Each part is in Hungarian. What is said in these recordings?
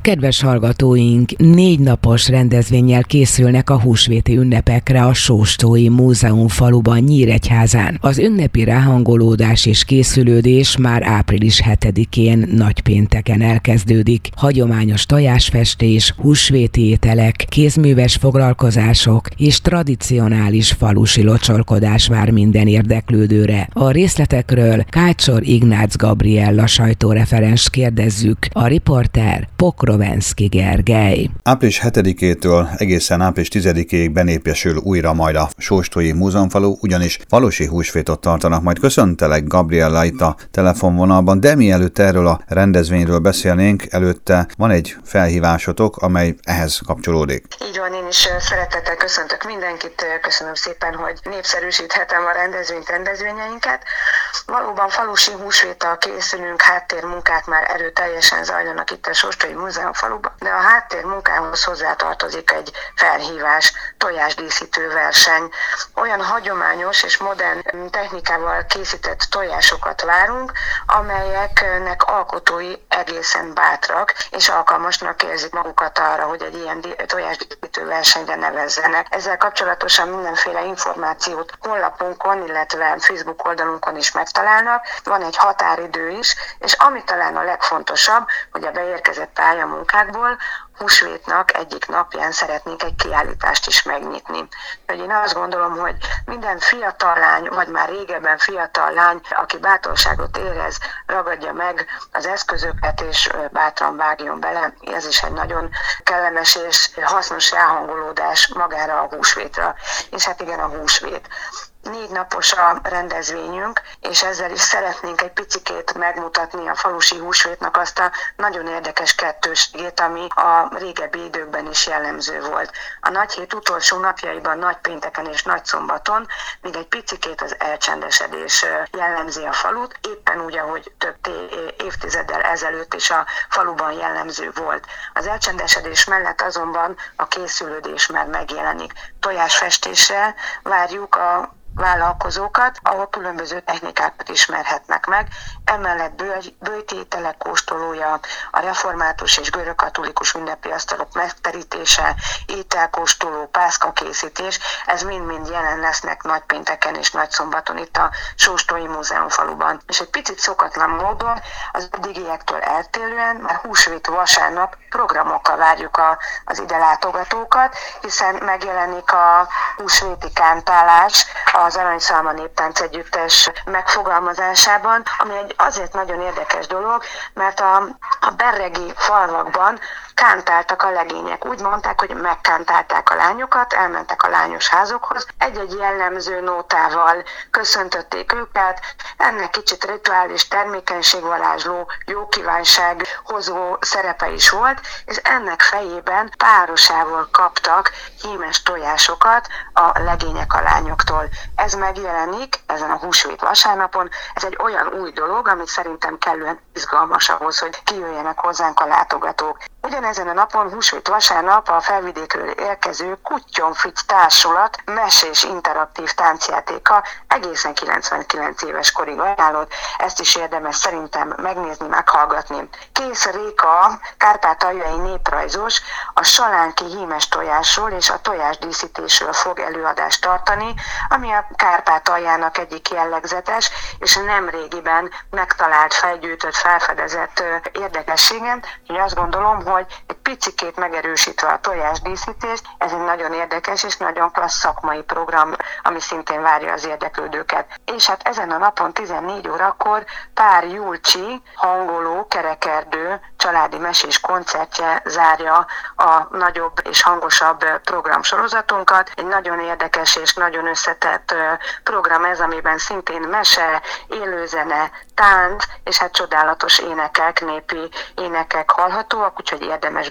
Kedves hallgatóink, 4 napos rendezvénnyel készülnek a húsvéti ünnepekre a Sóstói Múzeum faluban, Nyíregyházán. Az ünnepi ráhangolódás és készülődés már április 7-én nagypénteken elkezdődik. Hagyományos tojásfestés, húsvéti ételek, kézműves foglalkozások és tradicionális falusi locsolkodás vár minden érdeklődőre. A részletekről Kácsor Ignác Gabriella sajtóreferens kérdezzük, a riporter Pokrovenszky Gergely. Április 7-től egészen április 10-ig benépesül újra majd a Sóstói Múzeumfalu, ugyanis falusi húsvétot tartanak. Majd köszöntelek, Gabriella, itt a telefonvonalban, de mielőtt erről a rendezvényről beszélnénk, előtte van egy felhívásotok, amely ehhez kapcsolódik. Így van, én is szeretettel köszöntök mindenkit, köszönöm szépen, hogy népszerűsíthetem a rendezvényeinket. Valóban falusi húsvéttal készülünk, háttérmunkák már erőteljesen zajlanak itt a Sóstói Múzeumfaluban, de a háttérmunkához hozzátartozik egy felhívás, tojásdíszítő verseny. Olyan hagyományos és modern technikával készített tojásokat várunk, amelyeknek alkotói egészen bátrak, és alkalmasnak érzik magukat arra, hogy egy ilyen tojásdíszítő versenyre nevezzenek. Ezzel kapcsolatosan mindenféle információt honlapunkon, illetve Facebook oldalunkon is megtalálnak. Van egy határidő is, és ami talán a legfontosabb, hogy a beérkezett pályamunkákból húsvétnak egyik napján szeretnénk egy kiállítást is megnyitni. Én azt gondolom, hogy minden fiatal lány, vagy már régebben fiatal lány, aki bátorságot érez, ragadja meg az eszközöket és bátran vágjon bele. Ez is egy nagyon kellemes és hasznos ráhangolódás magára a húsvétra. És hát igen, a húsvét. 4 napos a rendezvényünk, és ezzel is szeretnénk egy picikét megmutatni a falusi húsvétnak azt a nagyon érdekes kettőségét, ami a régebbi időkben is jellemző volt. A nagyhét utolsó napjaiban, nagypénteken és nagyszombaton még egy picikét az elcsendesedés jellemzi a falut, éppen úgy, ahogy több évtizeddel ezelőtt is a faluban jellemző volt. Az elcsendesedés mellett azonban a készülődés már megjelenik. Tojásfestéssel várjuk a vállalkozókat, ahol különböző technikákat ismerhetnek meg. Emellett böjtételek kóstolója, a református és görögkatolikus ünnepi asztalok megterítése, ételkóstoló, pászkakészítés, ez mind-mind jelen lesznek nagypénteken és nagyszombaton itt a Sóstói Múzeumfaluban. És egy picit szokatlan módon az eddigiektől eltérően már húsvét vasárnap programokkal várjuk az ide látogatókat, hiszen megjelenik a húsvéti kántálás az Aranyszalma Néptánc Együttes megfogalmazásában, ami egy azért nagyon érdekes dolog, mert a berregi falvakban kántáltak a legények. Úgy mondták, hogy megkántálták a lányokat, elmentek a lányos házokhoz, egy-egy jellemző nótával köszöntötték őket, ennek kicsit rituális termékenységvarázsló, jókívánság hozó szerepe is volt, és ennek fejében párosával kaptak hímes tojásokat a legények a lányoktól. Ez megjelenik ezen a húsvét vasárnapon, ez egy olyan új dolog, ami szerintem kellően izgalmas ahhoz, hogy kijöjjenek hozzánk a látogatók. Ugyanezen a napon, húsvét vasárnap a Felvidékről érkező Kutyonfic társulat mesés interaktív táncjátéka egészen 99 éves korig ajánlott, ezt is érdemes szerintem megnézni, meghallgatni. Kész Réka, kárpátaljai néprajzos, a salánki hímes tojásról és a tojásdíszítésről fog előadást tartani, ami a Kárpátaljának egyik jellegzetes és nemrégiben megtalált, felgyűjtött, felfedezett érdekességen, hogy azt gondolom, hogy egy picikét megerősítve a tojásdíszítést, ez egy nagyon érdekes és nagyon klassz szakmai program, ami szintén várja az érdeklődőket. És hát ezen a napon 14 órakor Pár Julcsi, hangoló, kerekerdő, családi mesés koncertje zárja a nagyobb és hangosabb programsorozatunkat. Egy nagyon érdekes és nagyon összetett program ez, amiben szintén mese, élőzene, tánc, és hát csodálatos énekek, népi énekek hallhatóak, úgyhogy érdemes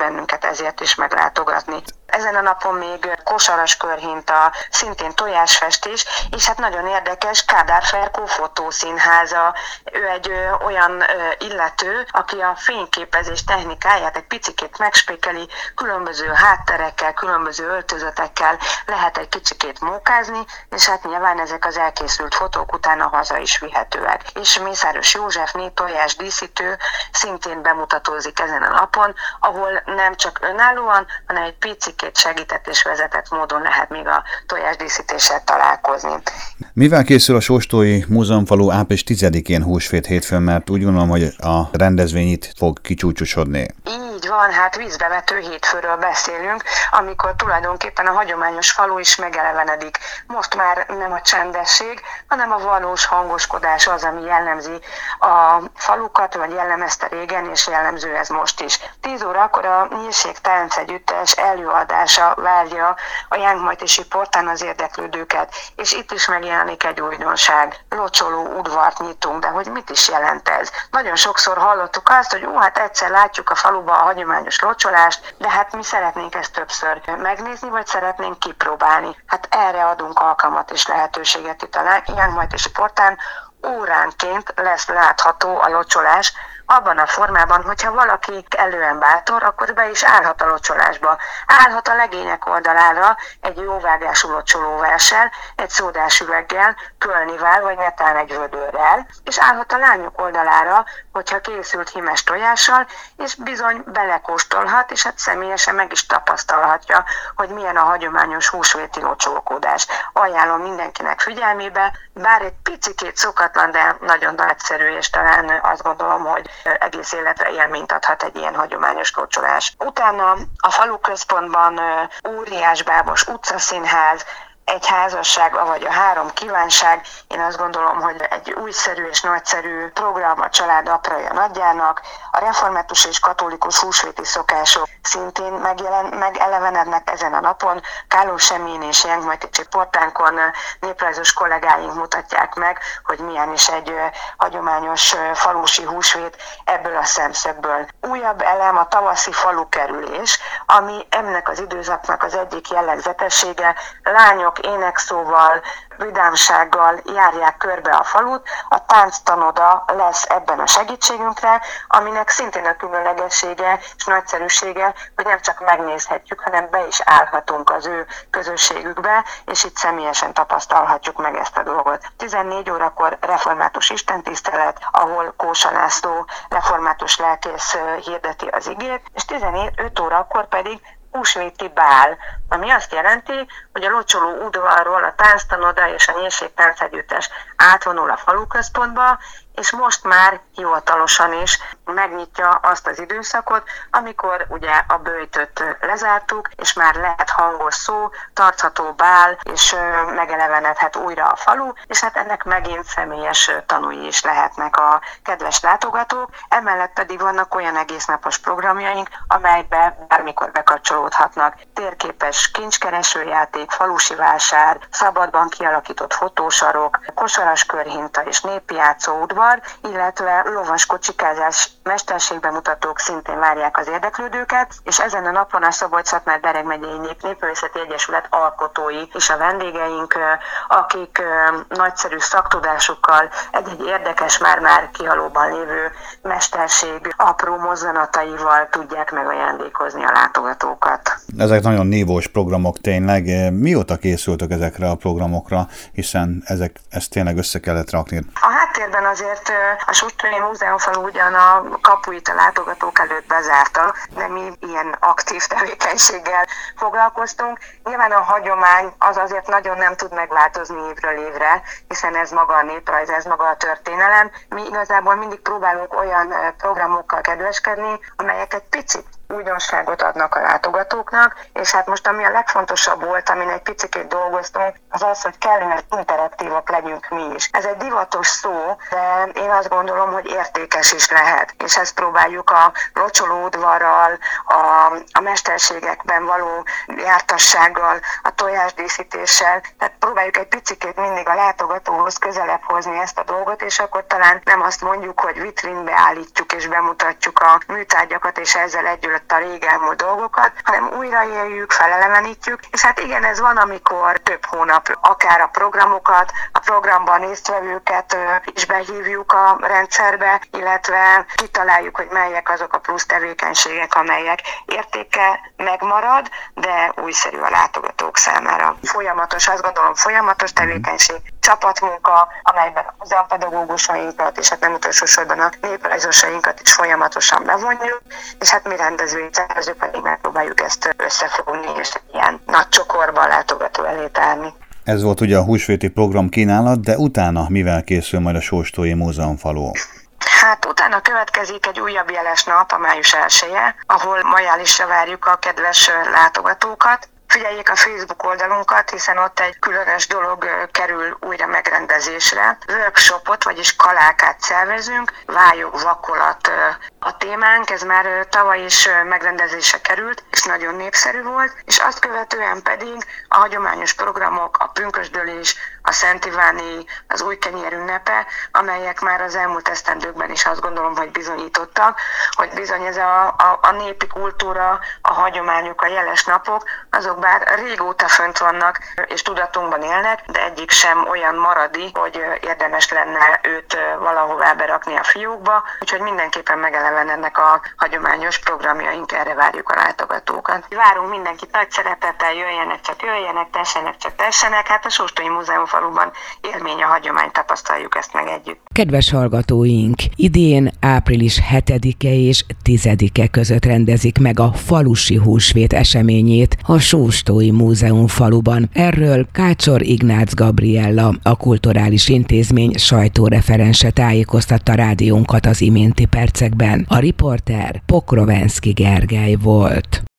bennünket ezért is meglátogatni. Ezen a napon még Kosaras Körhinta, szintén tojásfestés, és hát nagyon érdekes, Kádár Ferkó fotószínháza. Ő egy olyan illető, aki a fényképezés technikáját egy picikét megspékeli, különböző hátterekkel, különböző öltözetekkel lehet egy kicsikét mókázni, és hát nyilván ezek az elkészült fotók utána haza is vihetőek. És Mészáros Józsefné tojás díszítő szintén bemutatózik ezen a napon, ahol nem csak önállóan, hanem egy picikét segített és vezetett módon lehet még a tojásdíszítéssel találkozni. Mivel készül a Sóstói Múzeumfalu április 10-én húsvét hétfőn, mert úgy gondolom, hogy a rendezvény itt fog kicsúcsosodni. Így van, hát vízbevető hétfőről beszélünk, amikor tulajdonképpen a hagyományos falu is megelevenedik. Most már nem a csendesség, hanem a valós hangoskodás az, ami jellemzi a falukat, vagy jellemezte régen, és jellemző ez most is. 10 órakor a Nyírség Táncegyüttes előadása várja a Jánkmajtési Portán az érdeklődőket, és itt is megjelenik egy újdonság. Locsoló udvart nyitunk, de hogy mit is jelent ez? Nagyon sokszor hallottuk azt, hogy hát egyszer látjuk a faluba a hagyományos locsolást, de hát mi szeretnénk ezt többször megnézni, vagy szeretnénk kipróbálni. Hát erre adunk alkalmat és lehetőséget itt a Jánkmajtési Portán. Óránként lesz látható a locsolás, abban a formában, hogyha valaki elően bátor, akkor be is állhat a locsolásba. Állhat a legények oldalára egy jóvágású locsolóverssel, egy szódás üveggel, kölnivel vagy netán egy vödörrel, és állhat a lányok oldalára, hogyha készült hímes tojással, és bizony belekóstolhat, és hát személyesen meg is tapasztalhatja, hogy milyen a hagyományos húsvéti locsolódás. Ajánlom mindenkinek figyelmébe, bár egy picikét szokatlan, de nagyon nagyszerű, és talán azt gondolom, hogy egész életre élményt adhat egy ilyen hagyományos locsolás. Utána a faluközpontban óriás bábos utcaszínház, egy házasság, vagy a 3 kívánság. Én azt gondolom, hogy egy újszerű és nagyszerű program a család apraja nagyjának. A református és katolikus húsvéti szokások szintén megelevenednek ezen a napon. Kálós Emén és Jánkmajtési Portánkon néprajzos kollégáink mutatják meg, hogy milyen is egy hagyományos falusi húsvét ebből a szemszögből. Újabb elem a tavaszi falukerülés, ami ennek az időszaknak az egyik jellegzetessége. Lányok énekszóval, vidámsággal járják körbe a falut, a tánctanoda lesz ebben a segítségünkre, aminek szintén a különlegessége és nagyszerűsége, hogy nem csak megnézhetjük, hanem be is állhatunk az ő közösségükbe, és itt személyesen tapasztalhatjuk meg ezt a dolgot. 14 órakor református istentisztelet, ahol Kósa László református lelkész hirdeti az igét, és 15 órakor pedig húsvéti bál, ami azt jelenti, hogy a locsoló udvarról a tánctanoda és a Nyírség Táncegyüttes átvonul a faluközpontba, és most már hivatalosan is megnyitja azt az időszakot, amikor ugye a böjtöt lezártuk, és már lehet hangos szó, tartható bál, és megelevenedhet újra a falu, és hát ennek megint személyes tanúi is lehetnek a kedves látogatók. Emellett pedig vannak olyan egésznapos programjaink, amelybe bármikor bekapcsolódhatnak. Térképes kincskeresőjáték, falusi vásár, szabadban kialakított fotósarok, Kosaras Körhinta és népjátszó udvar, illetve lovas kocsikázás mesterségbemutatók szintén várják az érdeklődőket, és ezen a napon a Szabolcs-Szatmár-Bereg megyei Népművészeti Egyesület alkotói és a vendégeink, akik nagyszerű szaktudásukkal egy-egy érdekes, már kihalóban lévő mesterség apró mozzanataival tudják megajándékozni a látogatókat. Ezek nagyon nívós programok tényleg. Mióta készültök ezekre a programokra, hiszen ezt tényleg össze kellett rakni? A háttérben azért a Sóstói Múzeumfalu ugyan a kapuit a látogatók előtt bezárta, de mi ilyen aktív tevékenységgel foglalkoztunk. Nyilván a hagyomány az azért nagyon nem tud megváltozni évről évre, hiszen ez maga a néprajz, ez maga a történelem. Mi igazából mindig próbálunk olyan programokkal kedveskedni, amelyek egy picit újdonságot adnak a látogatóknak, és hát most ami a legfontosabb volt, amin egy picit dolgoztunk, az az, hogy kellően interaktívak legyünk mi is. Ez egy divatos szó, de én azt gondolom, hogy értékes is lehet, és ezt próbáljuk a locsolóudvarral, a mesterségekben való jártassággal, a tojásdíszítéssel, tehát próbáljuk egy picit mindig a látogatóhoz közelebb hozni ezt a dolgot, és akkor talán nem azt mondjuk, hogy vitrínbe állítjuk és bemutatjuk a műtárgyakat, és ezzel együtt mögött a rég elmúlt dolgokat, hanem újraéljük, felelevenítjük, és hát igen, ez van, amikor több hónap akár a programokat, a programban résztvevőket is behívjuk a rendszerbe, illetve kitaláljuk, hogy melyek azok a plusz tevékenységek, amelyek értéke megmarad, de újszerű a látogatók számára. Azt gondolom folyamatos tevékenység, csapatmunka, amelyben az a pedagógusainkat és hát nem utolsó sorban a néprajzosainkat is folyamatosan bevonjuk, és hát mi rendezvényszervezők pedig megpróbáljuk ezt összefogni és ilyen nagy csokorban látogató elé tárni. Ez volt ugye a húsvéti program kínálat, de utána mivel készül majd a Sóstói Múzeumfalu? Hát utána következik egy újabb jeles nap, a május 1-je, ahol majálisra várjuk a kedves látogatókat. Figyeljék a Facebook oldalunkat, hiszen ott egy különös dolog kerül újra megrendezésre. Workshopot, vagyis kalákát szervezünk, vályog vakolat a témánk, ez már tavaly is megrendezésre került, és nagyon népszerű volt, és azt követően pedig a hagyományos programok, a pünkösdölés, a Szent Iváni, az új kenyér ünnepe, amelyek már az elmúlt esztendőkben is azt gondolom, hogy bizonyítottak, hogy bizony ez a népi kultúra, a hagyományok, a jeles napok, azok bár régóta fönt vannak és tudatunkban élnek, de egyik sem olyan maradi, hogy érdemes lenne őt valahová berakni a fiókba, úgyhogy mindenképpen megeleven ennek a hagyományos programjaink, erre várjuk a látogatókat. Várunk mindenkit nagy szeretettel, jöjjenek, csak jöjjenek, tessenek, csak tessenek, hát a Sóstói Múzeumfaluban élmény a hagyomány, tapasztaljuk ezt meg együtt. Kedves hallgatóink, idén április 7-e és 10-e között rendezik meg a falusi húsvét eseményét a Sóstói Múzeumfaluban. Erről Kácsor Ignác Gabriella, a Kulturális Intézmény sajtóreferense tájékoztatta rádiónkat az iménti percekben. A riporter Pokrovenszky Gergely volt.